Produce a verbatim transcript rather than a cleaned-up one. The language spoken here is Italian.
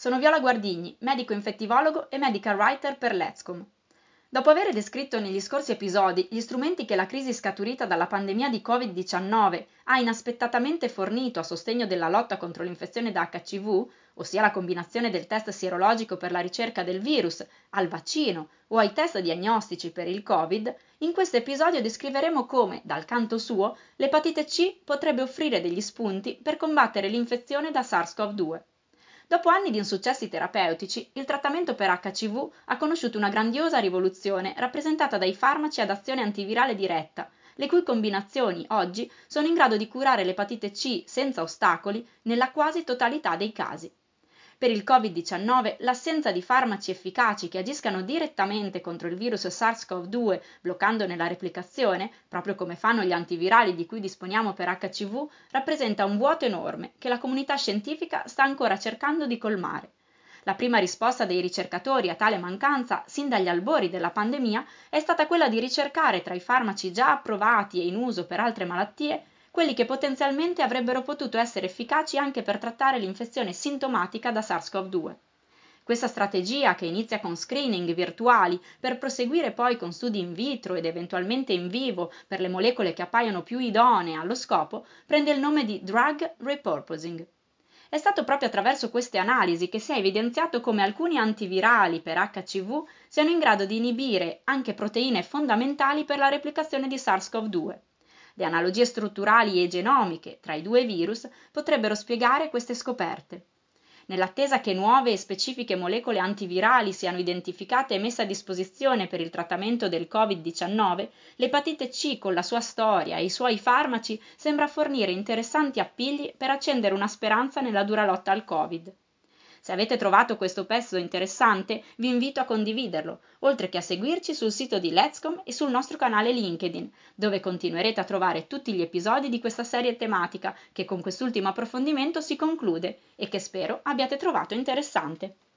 Sono Viola Guardigni, medico infettivologo e medical writer per Letscom. Dopo aver descritto negli scorsi episodi gli strumenti che la crisi scaturita dalla pandemia di covid diciannove ha inaspettatamente fornito a sostegno della lotta contro l'infezione da acca ci vu, ossia la combinazione del test sierologico per la ricerca del virus, al vaccino o ai test diagnostici per il Covid, in questo episodio descriveremo come, dal canto suo, l'epatite C potrebbe offrire degli spunti per combattere l'infezione da SARS-CoV due. Dopo anni di insuccessi terapeutici, il trattamento per acca ci vu ha conosciuto una grandiosa rivoluzione rappresentata dai farmaci ad azione antivirale diretta, le cui combinazioni oggi sono in grado di curare l'epatite C senza ostacoli nella quasi totalità dei casi. Per il covid diciannove l'assenza di farmaci efficaci che agiscano direttamente contro il virus SARS-CoV due bloccandone la replicazione, proprio come fanno gli antivirali di cui disponiamo per acca ci vu, rappresenta un vuoto enorme che la comunità scientifica sta ancora cercando di colmare. La prima risposta dei ricercatori a tale mancanza, sin dagli albori della pandemia, è stata quella di ricercare tra i farmaci già approvati e in uso per altre malattie quelli che potenzialmente avrebbero potuto essere efficaci anche per trattare l'infezione sintomatica da SARS-CoV due. Questa strategia, che inizia con screening virtuali per proseguire poi con studi in vitro ed eventualmente in vivo per le molecole che appaiono più idonee allo scopo, prende il nome di drug repurposing. È stato proprio attraverso queste analisi che si è evidenziato come alcuni antivirali per acca ci vu siano in grado di inibire anche proteine fondamentali per la replicazione di SARS-CoV due. Le analogie strutturali e genomiche tra i due virus potrebbero spiegare queste scoperte. Nell'attesa che nuove e specifiche molecole antivirali siano identificate e messe a disposizione per il trattamento del covid diciannove, l'epatite C con la sua storia e i suoi farmaci sembra fornire interessanti appigli per accendere una speranza nella dura lotta al Covid. Se avete trovato questo pezzo interessante, vi invito a condividerlo, oltre che a seguirci sul sito di Letscom e sul nostro canale LinkedIn, dove continuerete a trovare tutti gli episodi di questa serie tematica che con quest'ultimo approfondimento si conclude e che spero abbiate trovato interessante.